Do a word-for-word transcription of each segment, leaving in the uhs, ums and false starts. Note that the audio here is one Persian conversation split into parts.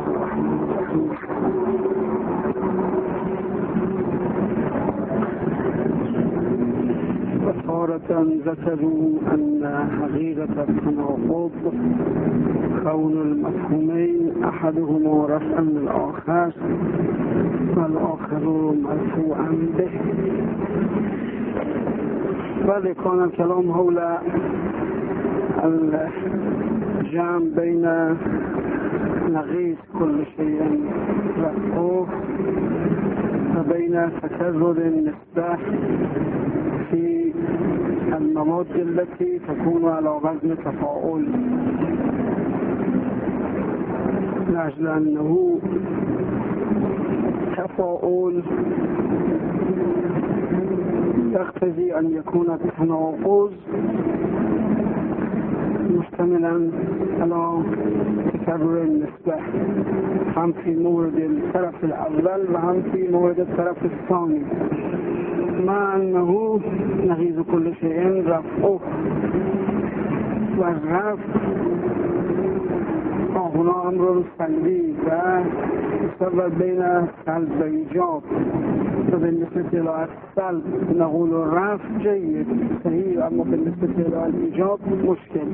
الرحمن الرحيم. وتارة ذكروا أن حقيقة التناقض كون المفهومين أحدهما رفعا للآخر والآخر مرفوعا به. بعد كان الكلام حول الجمع بين نقيض كل شيء رفعه وبين تكرر النسبة في المواد التي تكون على وزن تفاعل، لأجل أنه تفاعل يقتضي أن يكون التناقض مشتملا على تكرر النسبة، هم في مورد الطرف الأول وهم في مورد الطرف الثاني، مع أنه نقيض كل شيء رفعه، والرفع هنا أمر سلبي ويستقبل بين سلب وإيجاب. فبالنسبة إلى السلب نقول الرفع جيد صحيح، أما بالنسبة إلى الإيجاب مشكل.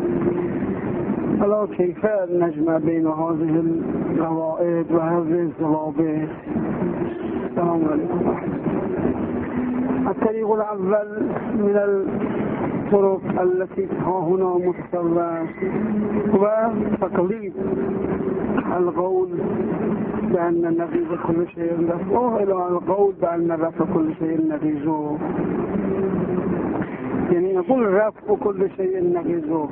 ألا كيف نجمع بين هذه الروائد وهذه الضوابط؟ السلام عليكم. الطريق الأول من الطرق التي ها هنا متصورة هو تقليد القول بأن النقيض كل شيء رفعه إلى القول بأن رفع كل شيء نقيضه. يعني نقول رفع كل شيء نقيضه،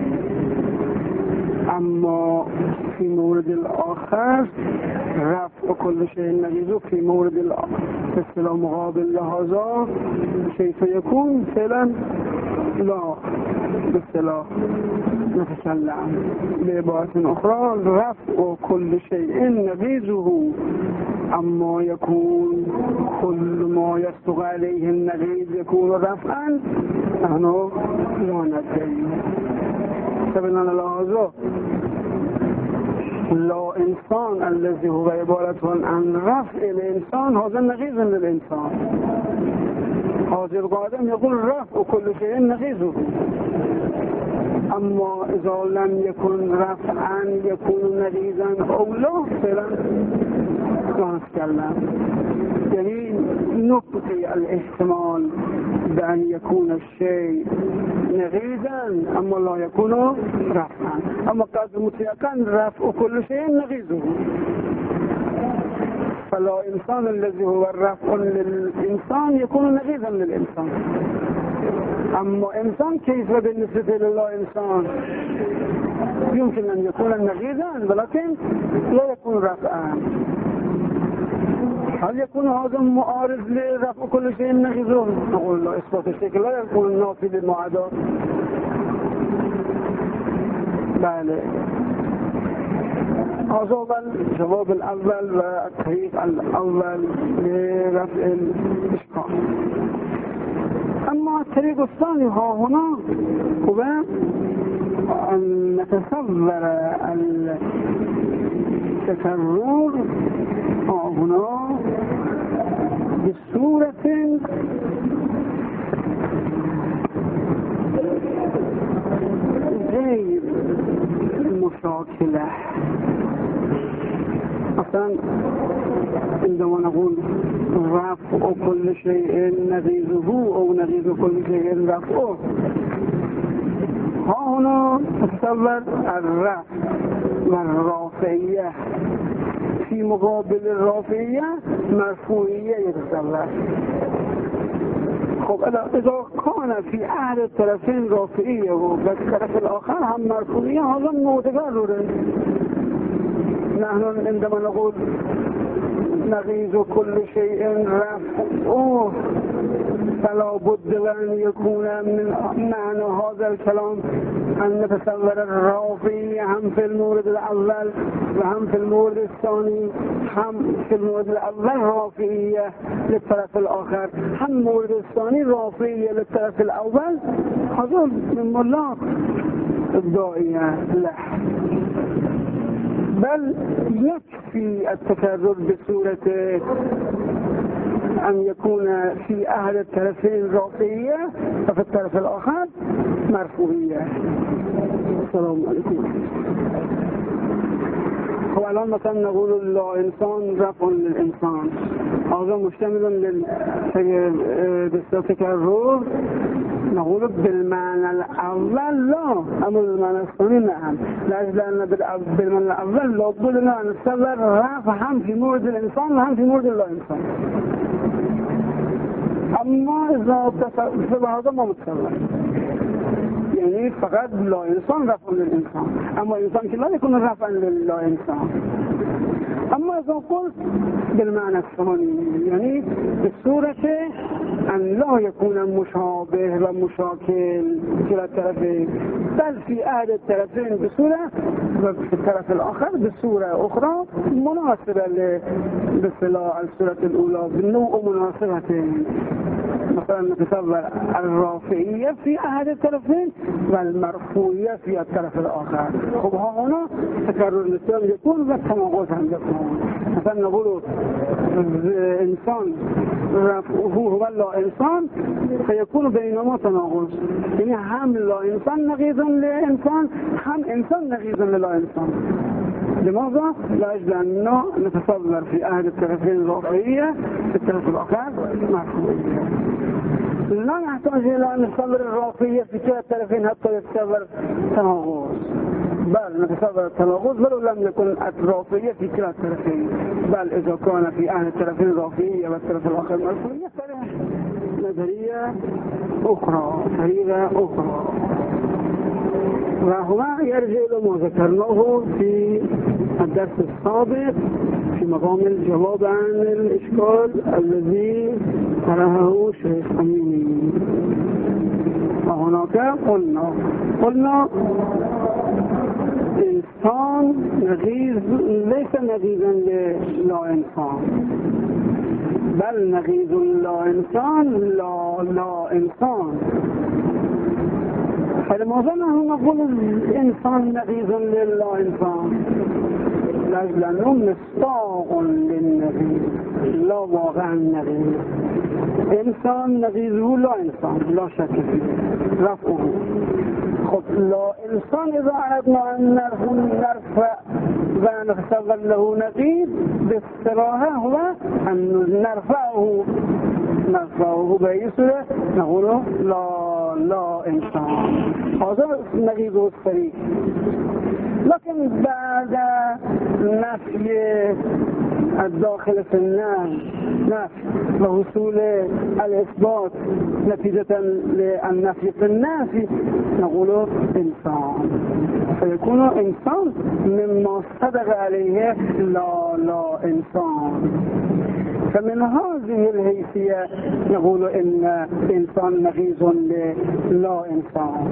أما في مورد الآخر رفع كل شيء نقيضه في مورد الآخر فصلا مقابل لهذا كيف يكون فعلا لا بصلاح نتكلم بعبارة أخرى رفع كل شيء نقيضه، أما يكون كل ما يصدق عليه النقيض يكون رفعا نحن لا ندري. فبناء لهذا لا إنسان الذي هو عبارة عن رفع الإنسان هذا نقيض للإنسان. هذا القادم يقول رفع كل شيء نقيضه، أما إذا لم يكن رفعا يكون نقيضا أو لا فعلا لا نتكلم. يعني نبقي الاحتمال بأن يكون الشيء نقيضا أما لا يكون رفعا، أما قد متيقن رفع كل شيء نقيضه. فلا إنسان الذي هو الرفع للإنسان يكون نقيضا للإنسان، أما إنسان كيف بالنسبة لله إنسان يمكن أن يكون نقيضا ولكن لا يكون رفعا. هل يكون هذا معارض لرفع كل شيء نقيضه؟ نقول لا، إثبات الشيء لا يكون نافي للمعاداة. بله، هذا هو الجواب الأول والطريق الأول لرفع الإشكال. أما الطريق الثاني ها هنا هو أن نتصور التكرر ها هنا بصورة غير مشاكلة. مثلا عندما نقول رفع كل شيء نقيضه أو نقيض كل شيء رفعه، ها هنا تصور الرفع والرافعية في مقابل الرافعية مرفوعية يتصور. خب إذا كان في أحد الطرفين رافعية والطرف الآخر هم مرفوعية هذا متكرر. نحن عندما نقول نقيض كل شيء رفعه فلا بد أن يكون من معنى هذا الكلام أن نتصور الرافعية هم في المورد الأول وهم في المورد الثاني، هم في المورد الأول رافعية للطرف الآخر، هم المورد الثاني رافعية للطرف الأول. هذا من ملاك الداعية له. بل يكفي التكرر بصورة أن يكون في أحد الطرفين رافعية وفي الطرف الآخر مرفوعية. السلام عليكم. هو الآن مثلا نقول لا إنسان رفع للإنسان، هذا مشتمل بالتكرر، نقول بالمعنى الأول لا، أما بالمعنى الثاني نعم، لأجل أن بالمعنى الأول لابد أن نتصور رفع هم في مورد الإنسان وهم في مورد لا إنسان. اما اذا تصور هذا ما متصور، يعني فقط لا انسان رفع للانسان، اما انسان که لا يكون رفعا للا انسان. اما اذا قلت بالمعنى الثاني يعني بصورة ان لا يكون مشابه و مشاكل كلا الطرفين، بل في احد الطرفين بصورة و في الطرف الاخر بصورة اخرى مناسبة باصطلاح الصورة الاولى بالنوع مناسبتين. مثلا نتصور الرافعية في أحد الطرفين والمرفوعية في الطرف الآخر. خب ها هنا تكرر الاسلام يكون و تناقض هم يكون. مثلا نقول إنسان رفعه هو لا إنسان فيكون بينما تناقض، يعني هم لا إنسان نقيض لإنسان، هم إنسان نقيض للا إنسان. لماذا؟ لأجل أنه نتصور في أحد الطرفين رافعية في الطرف الآخر مرفوعية. لا نحتاج إلى أن نتصور الرافعية في كلا الطرفين حتى يتصور تناقض، بل نتصور التناقض ولو لم يكن الرافعية في كلا الطرفين، بل إذا كان في أحد الطرفين رافعية والطرف الآخر مرفوعية فله نظرية أخرى، طريقة أخرى. وهو يرجع إلى ما ذكرناه في الدرس السابق في مقام الجواب عن الإشكال الذي طرحه شيخ أميني. وهناك قلنا قلنا إنسان نغيظ ليس نغيظا للا إنسان، بل نغيظ لا إنسان لا لا إنسان. فلماذا نحن نقول الإنسان نغيظ لله إنسان؟ لأجل أنه مصداق للنغيظ لا واقع النغيظ. إنسان نغيظه لا إنسان لا شك فيه رفعه. خب لا إنسان إذا أردنا أن نرفع ونتصور له نغيظ باصطلاحه هو أن نرفعه نرفعه بأي صورة نقول لا لا إنسان، هذا نغيظ الصريح. لكن بعد نفي الداخل في النفي نفي وحصول الإثبات نتيجة للنفي في النفي نقول إنسان، فيكون إنسان مما صدق عليه لا لا إنسان. فمن هذه الحيثية نقول إن إنسان نغيظ للا إنسان.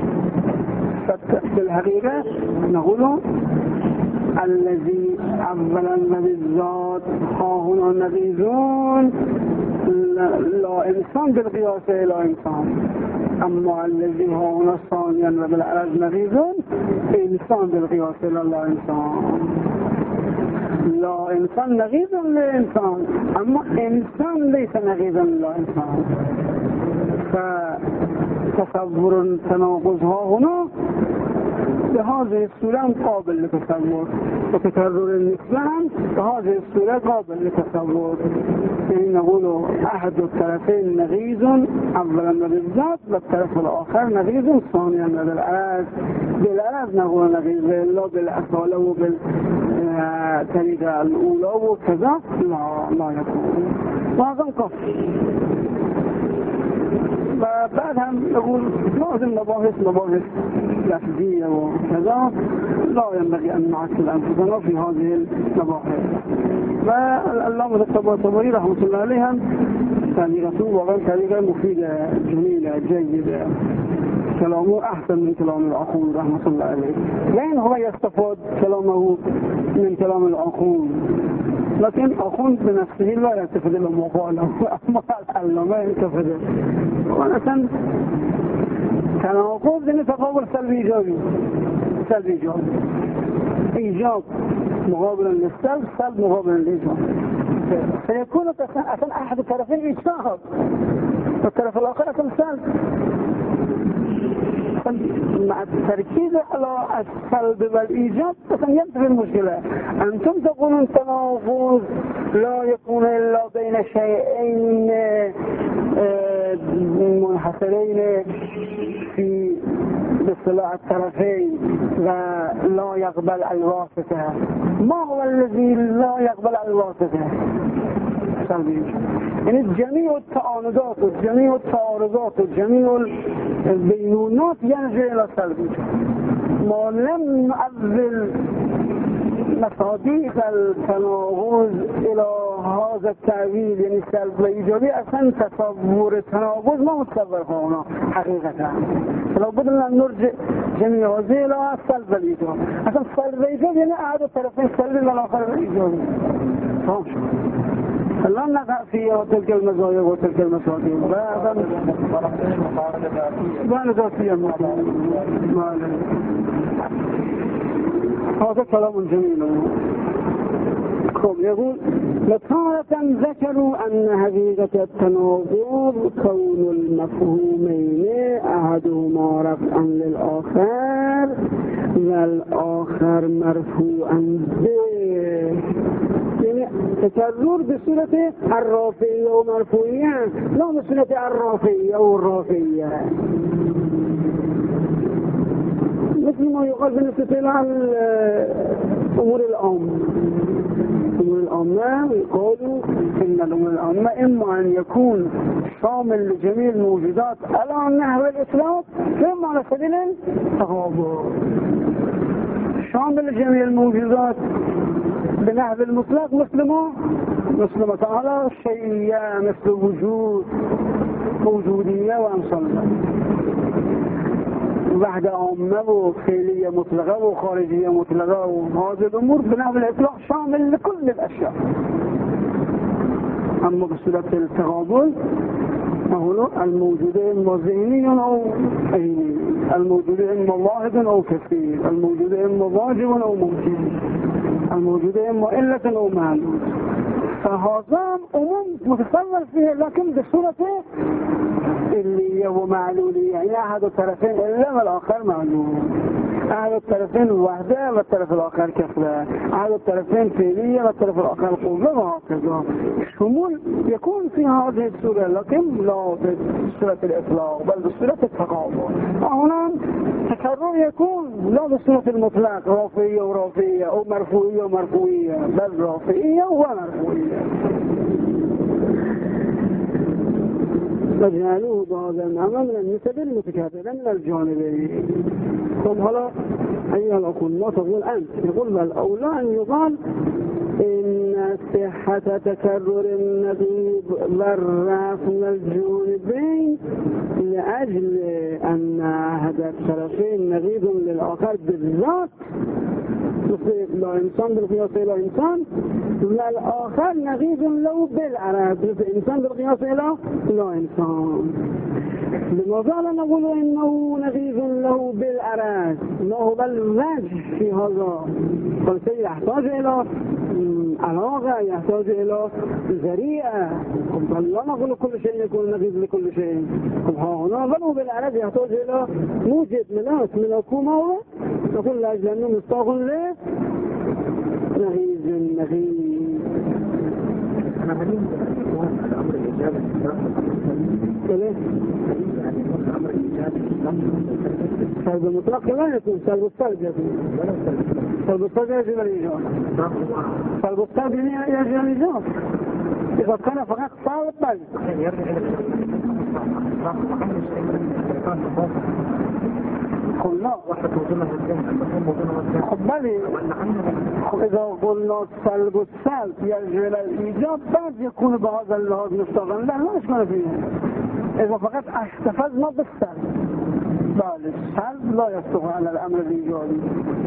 في الحقيقة نقول الذي أولا بالذات ها هنا نغيظون لا إنسان بالقياس لا إنسان، أما الذي ها هنا ثانيا وبالعرض نغيظون إنسان بالقياس لا إنسان. لا إنسان نغيظ لإنسان، أما إنسان ليس نغيظا لإنسان. فتصور تناقضها هنا بهذه الصورة قابل لتصور، وتكرر النسبان بهذه الصورة قابل لتصور. يعني نقول أحد الطرفين نغيظ أولا بالذات والطرف الآخر نغيظ ثانيا بالعرض. بالعرض نقول نغيظ إلا بالأصالة وبالطريقة الأولى وكذا لا لا يكون. وهذا القصد. وبعد هم نقول لازم مباحث مباحث لفظية وكذا لا ينبغي أن نعكل أنفسنا في هذه المباحث. والله الطبري رحمة الله عليهم طريقته وغير طريقة مفيدة جميلة جيدة، كلامه أحسن من كلام العقول رحمة الله عليه. لأن هو يستفاد كلامه من كلام العقول، لكن أخون بنفسه لا يستفاد لما قاله، أما العلم ما يستفاد. ولكن تناقض لأن تقابل سلبي إيجابي، سلبي إيجابي إيجاب مقابل للسلب، سلب مقابل للإيجاب. فيكون أصلا أحد الطرفين إيجاب والطرف الآخر أصلا سلب. مع التركيز على السلب والإيجاب أصلا ينتهي المشكلة. أنتم تقولون تناقض لا يكون إلا بين شيئين منحصرين في باصطلاح الطرفين ولا يقبل الواسطة. ما هو الذي لا يقبل الواسطة؟ يعني جميع التعارضات وجميع التعارضات وجميع البينونات يرجع إلى سلبي. ما لم نؤول مصاديق التناقض إلى هذا التعبير يعني سلب وإيجابي، أصلا تصور التناقض ما متصور هنا حقيقة. فلو بدنا نرجع جميع هذه إلى السلب والإيجاب. أصلا السلب والإيجاب يعني أحد الطرفين سلبي والآخر إيجابي. فهم شو؟ لا نقع فيها تلك المزايا وتلك المصادر ما ذاتيا ما هذا كلام جميل. يقول لتارة ذكروا أن حقيقة التناقض كون المفهومين أحدهما رفعا للآخر والآخر مرفوعا به، يعني تكرر بصورة الرافعية ومرفوعية لا بصورة الرافعية والرافعية، مثل ما يقال بالنسبة إلى الأمور العامة. الأمور العامة يقولوا إن الأمور العامة إما أن يكون شامل لجميع الموجودات على نحو الإطلاق ثم على سبيل التغابر، شامل لجميع الموجودات بنحو المطلق مثل ما مثل ما تعالى الشيئية مثل وجود موجودية وأمثالها، وحدة عامة وفعلية مطلقة وخارجية مطلقة، وهذه الأمور بنحو الإطلاق شامل لكل الأشياء. أما بصورة التغابر فهو الموجود إما ذهني أو عيني، الموجود إما واحد أو كثير، الموجود إما واجب أو ممكن، الموجود إما إلة أو معلوم. فهذا أمم متصور فيه لكن بصورة اللي هو معلولية، يعني أحد الطرفين إلا والآخر معلوم، أحد الطرفين وحدة والطرف الآخر كثرة، أحد الطرفين فعلية والطرف الآخر قوة، وهكذا. شمول يكون في هذه الصورة لكن لا بصورة الإطلاق بل بصورة التقابل. هنا تكرر يكون لا بصورة المطلق رافعية ورافعية أو مرفوعية ومرفوعية بل رافعية ومرفوعية. فجعلوه بهذا المعنى من النسب المتكاثرة من الجانبين. ثم هلا أيها الأخوة لا تقول أنت، يقول الأولى أن يقال إن صحة تكرر النقيض والرفع من الجانبين لأجل أن أحد الطرفين نقيض للآخر بالذات، مثل لا إنسان بالقياس إلى إنسان، والآخر نقيض له بالعرض، مثل إنسان بالقياس إلى لا إنسان. لماذا لا نقول إنه نقيض له بالعرض؟ ما هو بالوجه في هذا؟ فالشيء يحتاج إلى علاقة، يحتاج إلى ذريعة. لا نقول كل شيء يكون نقيض لكل شيء. هنا بل بالعرض يحتاج إلى موجب ملاك ملاكوما، نقول لأجل أنه مستاغ له نغيظ نغيظ. أنا هلين الأمر الإجابة كله الأمر الإجابة سلب المطلق لا يكون، سلب السلب يكون، سلب السلب يجب الإجابة، سلب السلب يجب الإجابة إذا كان فقط صالب بل قلنا بالي إذا قلنا السلب والسلب يرجع إلى الإيجاب بعد يكون بهذا اللحاظ مستغل لا لا إشكال فيه. إذا فقط احتفظنا بالسلب بالي السلب لا يستغل على الأمر الإيجابي.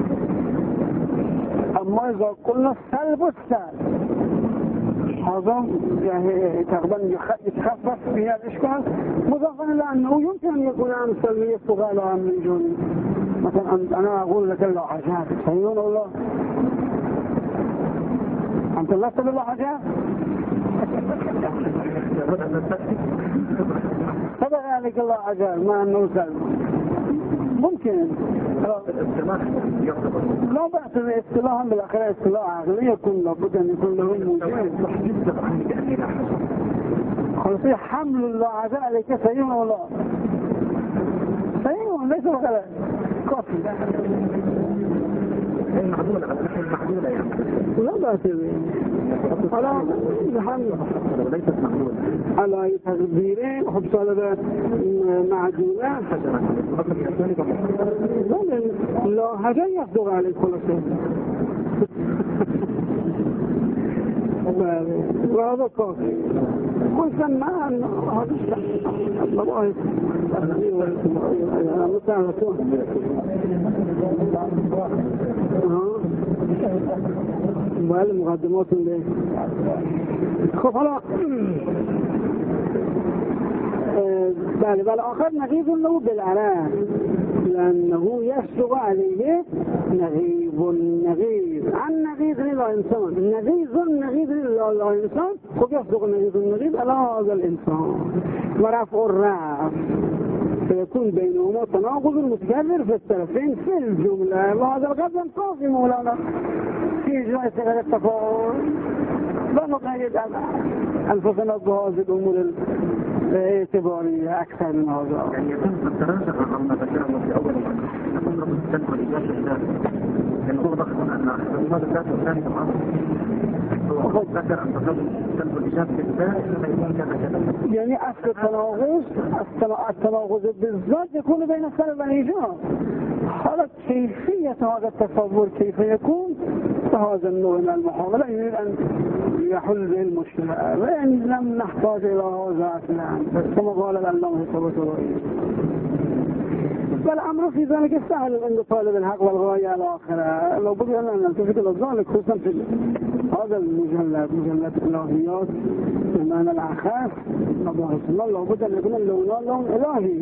أما إذا قلنا السلب والسلب هذا يعني تقريبا يتخفف فيها الإشكال، مضافا إلى أنه يمكن أن يكون عن السلبية استغلال عن الجوني. مثلا أنا أقول لك لا عجاب سيئون الله أنت لست بالله حاجة هذا يعني الله عجل ما نوصل ممكن لا بأس باصطلاحا بالأخير اصطلاح عقلي يكون لابد أن يكون له موجود خلصي حمل الله عز عليك سيئون والله سيئون ليس بغلاء كافي المعدولة على نحو المعدولة يعني لا بأس على الحمد وليست معدولة على تقديرين حب صالة معدولة لا هذا يصدق عليك خلاص وهذا كافي قلت ما هذا الله مساعدته والمقدمات اللي خب حالا بله بالآخر نغيب له بالعراق لأنه يصدق عليه نغيب النغيب عن نغيب للإنسان نغيب النغيب للإنسان خب يصدق نغيب النغيب على هذا الإنسان ورفع الرفع فيكون بينهما تناقض متكرر في الطرفين في الجملة وهذا القدم كافي مولانا في جلسة غير التفاعل لا نقيد أنفسنا بهذه الأمور الاعتبارية أكثر من هذا يعني يتم التراجع عما ذكره في أول مرة يكون رب السلم والإجابة الإجابة لأن هو ضغط أن هذا الذات والثاني طبعا هو ذكر أن رب السلم والإجابة الإجابة لما يكون كذا كذا يعني أصل التناقض التناقض بالذات يكون بين السلب والإيجاب حالة كيفية هذا التصور كيف يكون فهذا النوع من المحاولة يريد أن يحل به المشكلة يعني لم نحتاج إلى هذا أصلا كما قال العلامة الطباطبائي فالأمر في ذلك سهل عند طالب الحق والغاية الآخرة لو بدي أن نلتفت إلى ذلك خصوصا في هذا المجلد مجلد الإلهيات بمعنى الأخاف مباحث الله لو بدي أن يكون اللون لون إلهي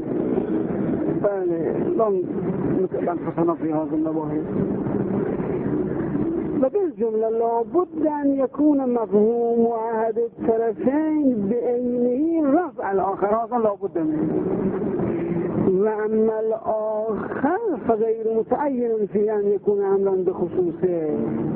فلن نتقل أنفسنا في هذا المباحث وبالجملة لابد أن يكون مفهوم عهد الطرفين بعينه رفع الآخر هذا لابد منه وأما الآخر فغير متعين في أن يكون أمرا بخصوصه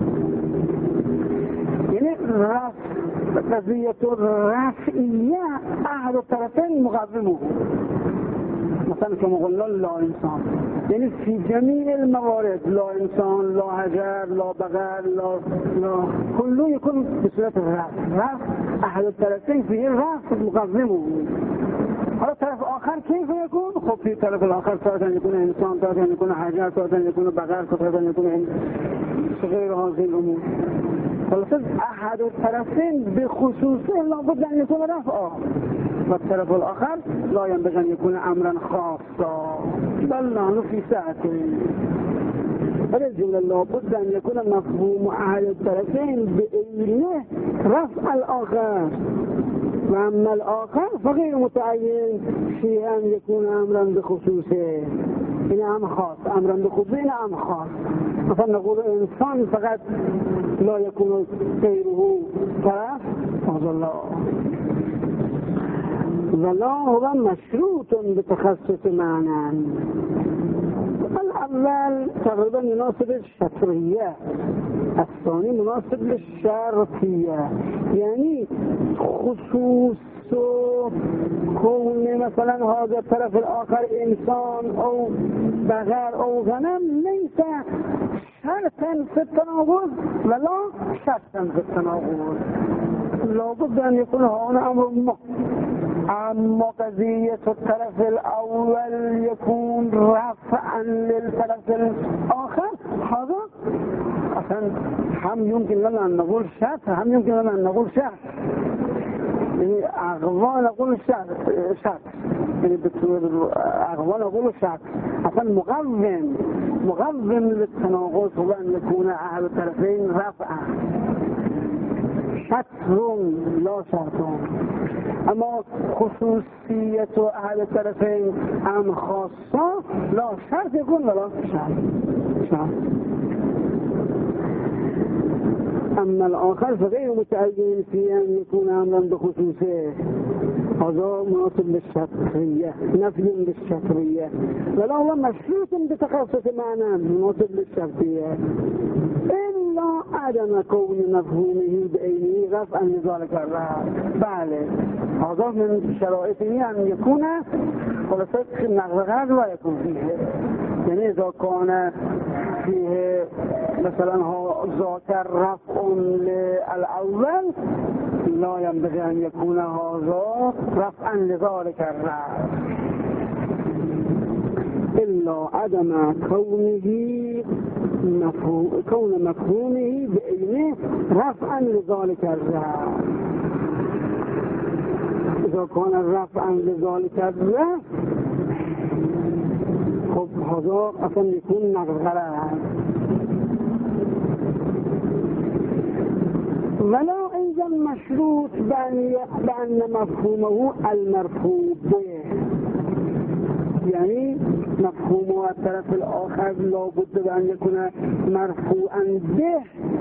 يعني رفع قضية الرفعية أحد الطرفين مقدمه مثلا كما قلنا لا إنسان يعني في جميع الموارد لا إنسان لا حجر لا بغل لا, لا كله يكون بصورة الرفع رفع أحد الطرفين فيه الرفع مقدمه على الطرف الآخر كيف يكون؟ خب في الطرف الآخر سواء أن يكون إنسان سواء أن يكون حجر سواء أن يكون بغل سواء أن يكون غير هذه الأمور فلسد أحد الطرفين بخصوصه لابد أن يكون رفعا والطرف الآخر لا ينبغي أن يكون أمرا خاصا بل نحن في ساعتين فالجملة لابد أن يكون مفهوم أحد الطرفين بإذنه رفع الآخر وأما الآخر فغير متعين في أن يكون أمرا بخصوصه إن أم خاص أمرا بخصوصه إن أم خاص مثلا نقول إنسان فقط لا يكون غيره طرف هذا الله ولا هو مشروط بتخصص معنى الأول تقريبا يناسب الشطرية الثاني مناسب للشرطية يعني خصوص كون مثلا هذا الطرف الآخر إنسان أو بغر أو غنم ليس شرطا في التناقض ولا شرطا في التناقض لابد أن يكون هنا أمر مختلف أما قضية الطرف الأول يكون رفعا للطرف الآخر هذا أصلا هم يمكن لنا أن نقول شرط هم يمكن لنا أن نقول شرط يعني أغوى نقول شرط شرط يعني أغوى نقول شرط أصلا مقوم مقوم للتناقض هو أن يكون أحد الطرفين رفعا شطر لا شرط اما خصوصية احد الطرفين ام خاصة لا شرط يكون ولا شرط شرط أما الآخر فغير متعين في أن يكون أمرا بخصوصه، هذا مناسب للشطرية، نفي للشطرية، ولا هو مشروط بتخصص معنى مناسب للشرطية، إلا عدم كون مفهومه بعينه رفعا لذلك الرفع. بله، هذا من شرائطه أن يكون خلاصة نقض لا يكون فيه، يعني إذا كان فيه مثلا ذاكر رفع للأول لا ينبغي أن يكون هذا رفعا لذلك الرفع، إلا عدم كونه مفهوم كون مفهومه بعينه رفعا لذلك الرفع. إذا كان رفعا لذلك الرفع خب هذا اصلا يكون نقض، ولا أيضا مشروط بأن مفهومه المرفوع به، يعني مفهومه الطرف الآخر لا بد بأن يكون مرفوعا به،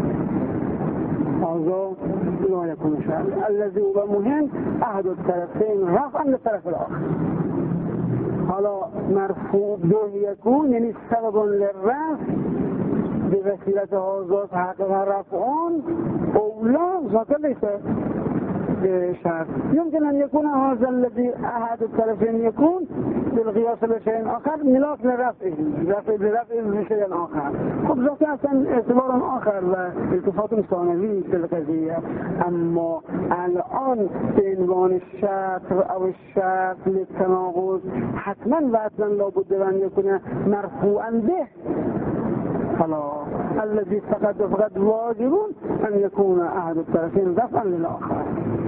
هذا لا يكون شرط. الذي هو مهم أحد الطرفين رفعا للطرف الآخر. حالا مرفوع به يكون يعني سبب للرفع بوسيلة هذا تحقق رفعون أو لا ذاك ليس بشرط. يمكن أن يكون هذا الذي أحد الطرفين يكون بالقياس لشيء آخر ملاك لرفعه، رفع برفع لشيء آخر. خب ذاك أصلا اعتبار آخر والتفات ثانوي في القضية. أما الآن بعنوان الشطر أو الشرط للتناقض حتما وأصلا لابد أن يكون مرفوعا به. خلاص الذي فقط فقط واجب أن يكون أحد الطرفين رفعا للآخر.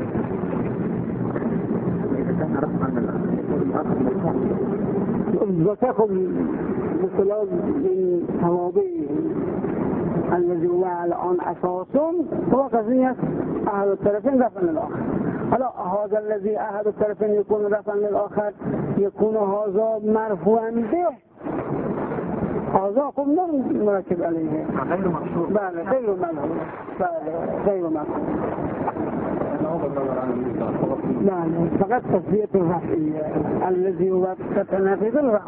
وتأخذ بصلاة من توابيه الذي هو الآن أساس هو قضية أحد الطرفين رفعا للآخر. هلا هذا الذي أحد الطرفين يكون رفعا للآخر يكون هذا مرفوعا به، هذا قمنا مركب عليه غير مقصود. بله غير ملهو، بله غير ملهو، بله فقط تسوية الرفعية الذي هو تتنافذ الرفع.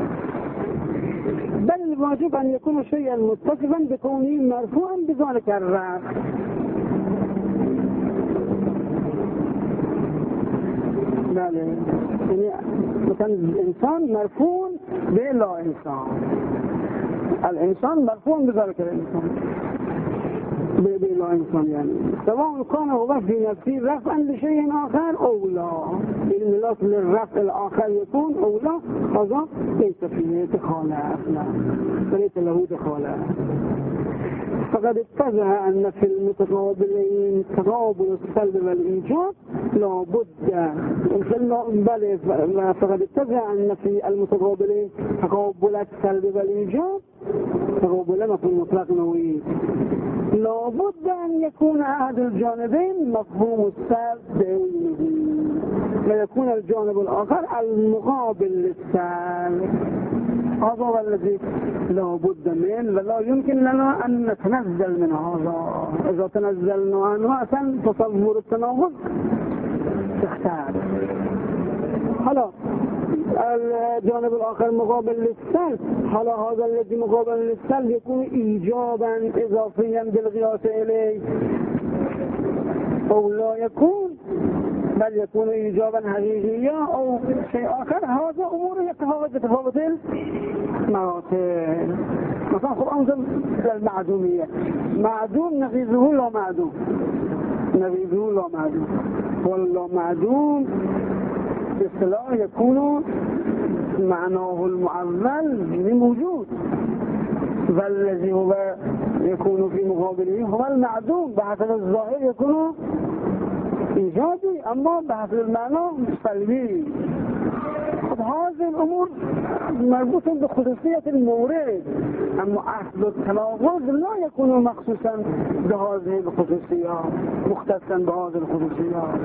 بل الواجب أن يكون شيئا متصفا بكونه مرفوعا بذلك الرفع. بله يعني مثلا الإنسان مرفوع بلا إنسان، الإنسان مرفوع بذلك الإنسان بلا إنسان، يعني سواء كان هو في نفسه رفعا لشيء آخر أو لا، الملاك للرفع الآخر يكون أو لا، هذا ليس فيه دخالة أصلا، ليس له دخالة. فقد اتضح أن في المتقابلين تقابل السلب والإيجاب لا بد، بل فقد اتضح أن في المتقابلين تقابل السلب والإيجاب تقابل مفهوم مطلق نوعي، لا بد أن يكون أحد الجانبين مفهوم السلب بعينه ويكون الجانب الآخر المقابل للسلب. هذا هو الذي لا بد منه، ولا يمكن لنا أن نتنزل من هذا. إذا تنزلنا عنه أصلا تصور التناقض تختار. هلا الجانب الآخر مقابل للسلب، هلا هذا الذي مقابل للسلب يكون إيجابا إضافيا بالقياس إليه أو لا يكون، بل يكون إيجابا حقيقيا أو شيء آخر. هذا أمور يتفاوت بتفاوت المراتب. مثلا خب أنظر للمعدومية، معدوم نقيضه لا معدوم، نقيضه لا معدوم، والله معدوم باصطلاح يكون معناه المعول يعني موجود، والذي هو يكون في مقابله هو المعدوم بحسب الظاهر يكون إيجابي، أما بحسب المعنى سلبي. هذه الأمور مربوطة بخصوصية المورد، أما أصل التناقض لا يكون مخصوصا بهذه الخصوصيات، مختصا بهذه الخصوصيات،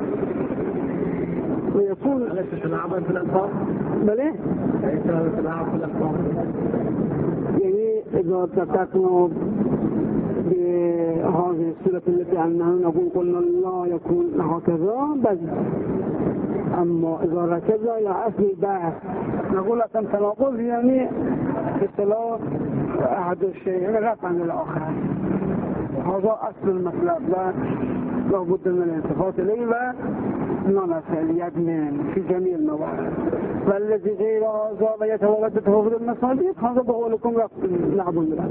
ويكون ليس تلاعبا في الألفاظ. بلى ليس تلاعب في الألفاظ، يعني إذا اتفقنا هذه الصورة التي أننا نقول قلنا لا يكون هكذا بل أما إذا ركز إلى أصل البحث نقول لكم تناقض يعني اصطلاح أحد الشيئين رفعا للآخر. هذا أصل المطلب لا لابد من الالتفات إليه ونسأل من في جميع المواقع. والذي غير هذا ويتولد تفاوت المصادق هذا بقولكم لعب بالله.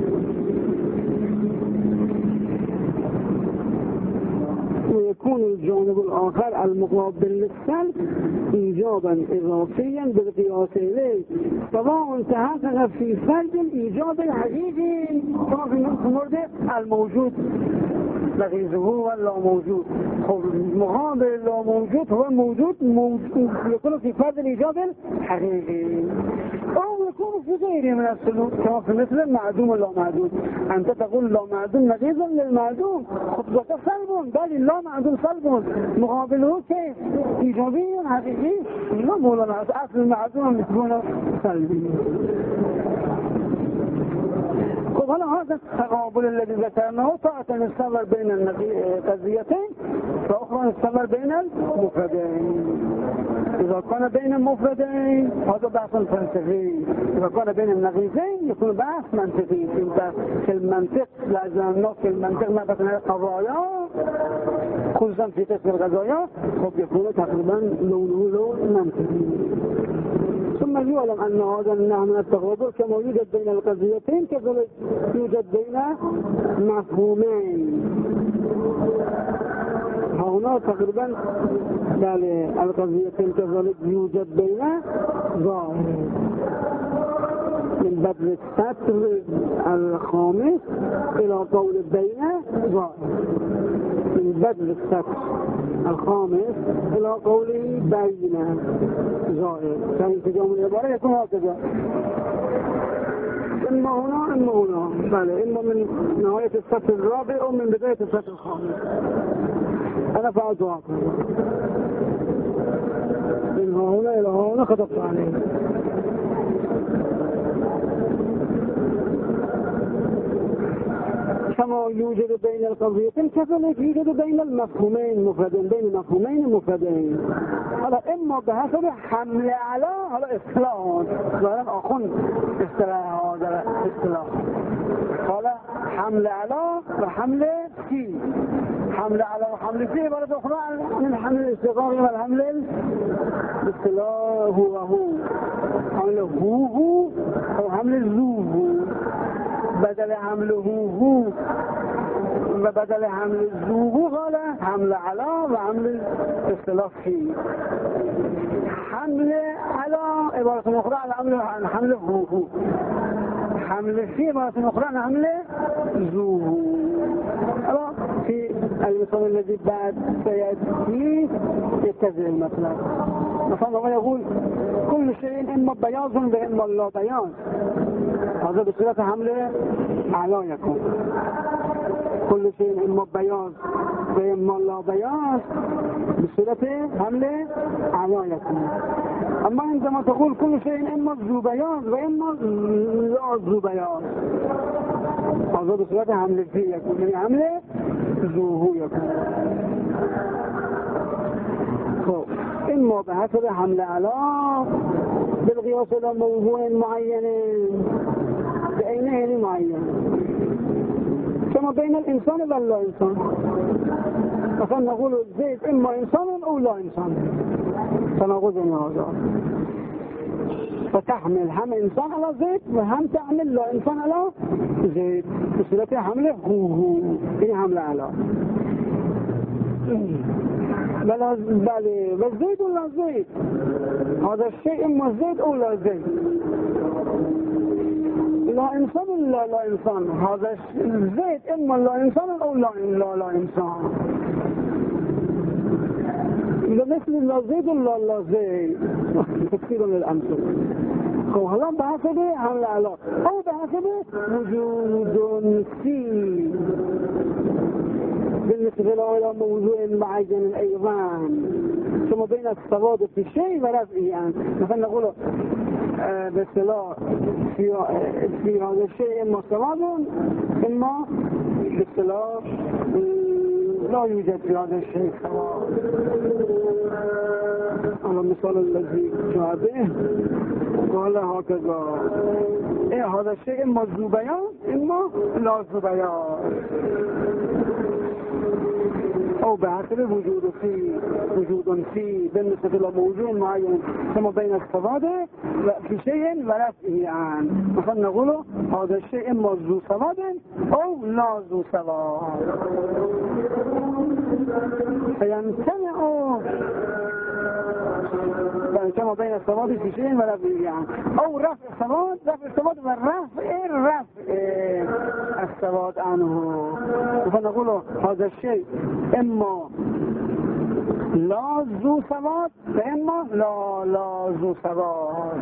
ويكون الجانب الآخر المقابل للسلب إيجابا إضافيا بالقياس إليه سواء تحقق في فرد الإيجاب الحقيقي كما في مورد الموجود لغيظه ولا موجود. مقابل لا موجود هو موجود موجود يكون في فرد الإيجاب الحقيقي أو يكون في غيره من السلوك كما في مثل المعدوم ولا معدوم. أنت تقول لا معدوم نقيضا للمعدوم خطبك سلب بل لا معدوم سلب مقابله كيف إيجابي حقيقي لا مولانا أصل المعدوم يكون سلبي. وهنا هذا التقابل الذي ذكرناه طاعة نستمر بين القضيتين وأخرى نستمر بين المفردين. إذا كان بين المفردين هذا بحث فلسفي، إذا كان بين النقيضين يكون بحث منطقي. في المنطق لازم نقول في المنطق ما بين القضايا خصوصا في قسم القضايا خب يكون تقريبا لونه لون منطقي. ثم يعلم أن هذا النوع من التقابل كما يوجد بين القضيتين كذلك يوجد بين مفهومين. هنا تقريبا القضيتين كذلك يوجد بين ظاهر من بدل السطر الخامس إلى قول بين ظاهر من بدل السطر الخامس إلى قول بين ظاهر. كان تجاوب العبارة يكون هكذا إما هنا إما هنا بله إما من نهاية السطر الرابع أو من بداية السطر الخامس. أنا فعلت هكذا من هنا إلى هنا خطبت عليه. كما يوجد بين القضيتين كذلك يوجد بين المفهومين مفردين بين مفهومين مفردين. هذا إما بحسب حمل على هذا اصطلاح ظاهرا أخون اصطلاح هذا اصطلاح هذا حمل على وحمل في حمل على وحمل في عبارة أخرى من حمل الاستقامة والحمل الاصطلاح هو هو حمل هو هو أو حمل الزو هو بدل حمله هو وبدل حمل الزو قال حمل على وحمل الاصطلاح في. حمل على عبارة أخرى على حمل حمله هو حمل في عبارة أخرى على حمل زو. في المثال الذي بعد سيأتي يتزع المطلب. مثلا هو يقول كل شيء إما بياض وإما لا بياض هذا بصورة حمله على يكون كل شيء إما بياض وإما لا بياض بصورة حمله على يكون. أما عندما تقول كل شيء إما ذو بياض وإما لا ذو بياض هذا بصورة حمله فيه يكون من حمله ذو يكون. إما بحسب حمل على بالقياس إلى موضوع معين بعينه معين كما بين الإنسان واللا إنسان. مثلا نقول زيد إما إنسان أو لا إنسان فنقول هذا فتحمل هم إنسان على زيد وهم تعمل لا إنسان على زيد بصورة حمله هو هو هي حمل على بل بل والزيد ولا زيد هذا الشيء إما زيد أو لا زيد لا إنسان ولا لا إنسان هذا الزيد إما لا إنسان أو لا لا لا إنسان مثل لا زيد ولا لا زيد تفسير للأمثلة. وهلا بحسب حمل على أو بحسب وجود في بالنسبة إلى موضوع معين أيضا ثم بين الصواب في الشيء ورفعه يعني مثلا نقول آه باصطلاح في في هذا الشيء إما صواب إما باصطلاح لا يوجد في هذا الشيء سواء. على مثال الذي جاء به قال هكذا إيه هذا الشيء إما ذو بيان إما لا ذو بيان، أو بحسب وجود فيه وجود فيه بالنسبة إلى موضوع معين كما بين السواد في شيء ورفعه عنه. مثلا نقول هذا الشيء إما ذو سواد أو لا ذو سواد، فيمتنع كما بين السواد في شيء ورفعه عنه، أو رفع السواد رفع السواد ورفع الرفع السواد عنه. فنقول هذا الشيء إما لا ذو سواد وإما لا لا ذو سواد.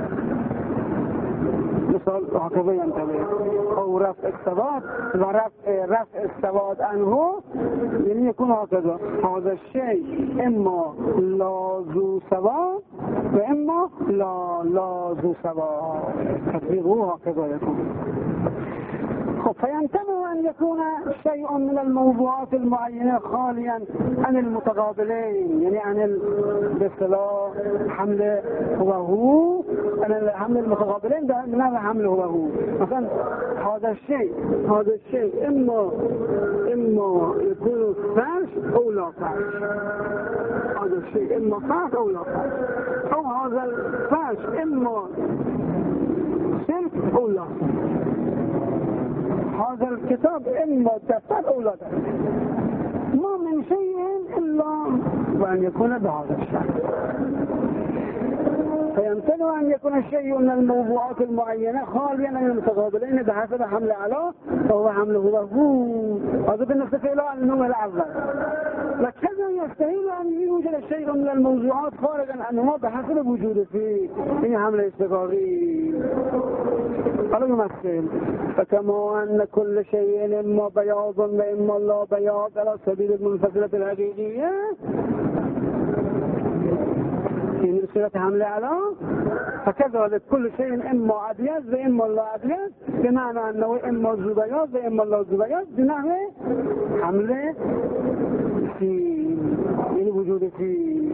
مثال هكذا ينتبه، أو رفع السواد ورفع رفع السواد عنه، يعني يكون هكذا هذا الشيء إما لا ذو سواد وإما لا لا ذو سواد. تطبيقه هكذا يكون. خب فيمتنع أن يكون شيء من الموضوعات المعينة خاليا عن المتقابلين، يعني عن باصطلاح حمل هو هو، عن حمل المتقابلين من هذا حمل هو هو. مثلا هذا الشيء هذا الشيء إما إما يكون فرش أو لا فرش، هذا الشيء إما فرش أو لا فرش، أو هذا الفرش إما سلك أو لا سلك، هذا الكتاب إما دفتر أو لا دفتر، ما من شيء إلا وأن يكون بهذا الشكل. فيمتنع أن يكون الشيء من الموضوعات المعينة خاليا عن المتقابلين بحسب حمل على فهو حمله هو هو. هذا بالنسبة إلى النوع الأول. وكذا يستحيل أن يوجد الشيء من الموضوعات خارجا عنهما بحسب وجوده فيه، إن حمل استقراري. قالوا يمثل فكما أن كل شيء إما بياض وإما لا بياض على سبيل المنفصلة الحقيقية في صيغة حمل على، فكذلك كل شيء إما أبيض وإما لا أبيض، بمعنى أنه إما ذو بياض وإما لا ذو بياض بنحو حمل في يعني وجود في.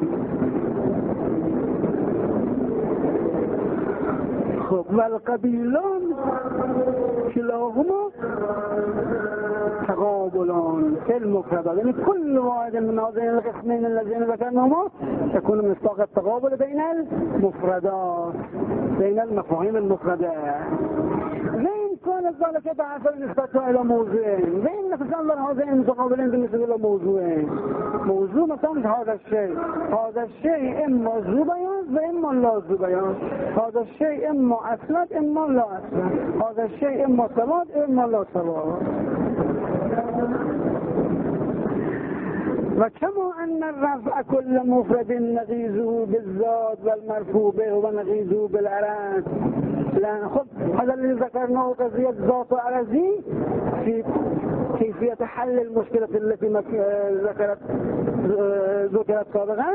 خب والقبيلان كلاهما تقابلان في المفردات، يعني كل واحد من هذين القسمين الذين ذكرناهما يكون مصداق التقابل بين المفردات بين المفاهيم المفردة. وإن كانت ذلك بحسب نسبتها إلى موضوعين، وإن نتسلل هذين المتقابلين بالنسبة إلى موضوعين. موضوع مثلا هذا الشيء هذا الشيء إما ذو بيان وإما لا ذو بيان، هذا الشيء إما أسود إما لا أسود، هذا الشيء إما سواد إما لا سواد. وكما أن الرفع كل مفرد نغيزه بالذات والمرفوع به ونغيزه بالعرض. لأن خب هذا اللي ذكرناه قضية ذات عرضي في كيفية حل المشكلة التي ذكرت ذكرت سابقا.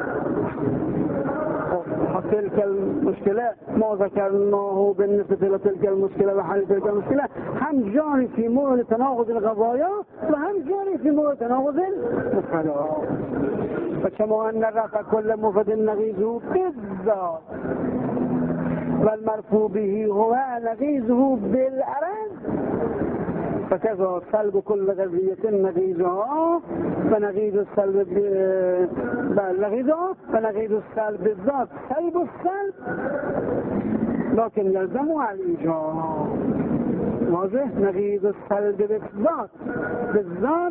تلك المشكلة ما ذكرناه بالنسبة لتلك المشكلة وحل تلك المشكلة هم جاري في مورد تناقض القضايا وهم جاري في مورد تناقض المفردات. فكما أن الرفع كل مفرد نغيزه بالذات والمرفوع به هو نغيزه بالعرض، فكذا سلب كل غزية نغيزها فنغيز السلب بالنغيزها فنغيز السلب بالذات سلب السلب، لكن يلزم الإيجاب. واضح؟ نغيز السلب بالذات بالذات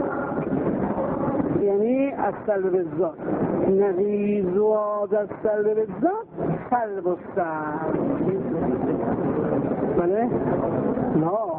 يعني السلب بالذات، نغيز هذا السلب بالذات سلب السلب. بله؟ لا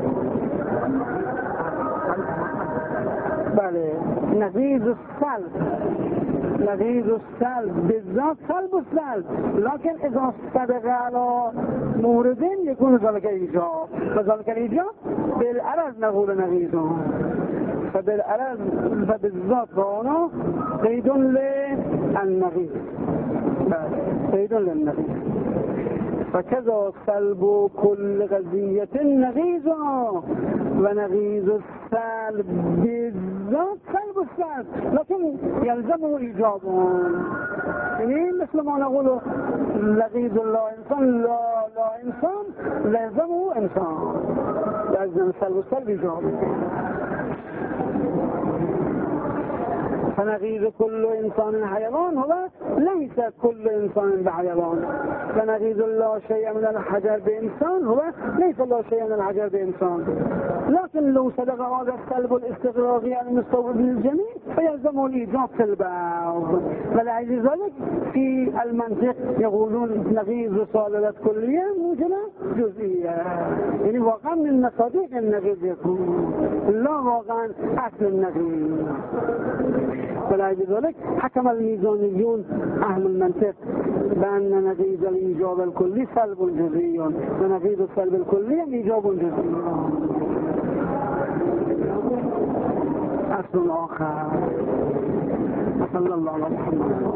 بله نغيز السلب نغيز السلب بالذات سلب السلب، لكن إذا صدق على موردين يكون ذلك إيجاب، فذلك الإيجاب بالعرض نقول نغيزه، فبالعرض فبالذات هنا قيد للنغيز قيد للنغيز. فكذا سلب كل غزية نغيزها ونقيض السلب بالذات سلب السلب لكن يلزمه إيجاب. يعني مثل ما نقول نقيض الله إنسان لا لا إنسان لازمه إنسان، لازم سلب السلب إيجاب. فنقيض كل إنسان حيوان هو ليس كل إنسان بحيوان، فنقيض لا شيء من الحجر بإنسان هو ليس لا شيء من الحجر بإنسان. لكن لو صدق هذا السلب الاستغراقي المستوعب للجميع فيلزمه الإيجاب في البعض. ولأجل ذلك في المنطق يقولون نقيض رسالة كلية موجبة جزئية، يعني واقعا من المصادق النقيض يكون لا واقعا أصل النقيض. ولأجل ذلك حكم الميزانيون أهل المنطق بأن نقيض الإيجاب الكلي سلب جزئي ونقيض السلب الكلي إيجاب جزئي. أصل آخر. صلى الله عليه وسلم.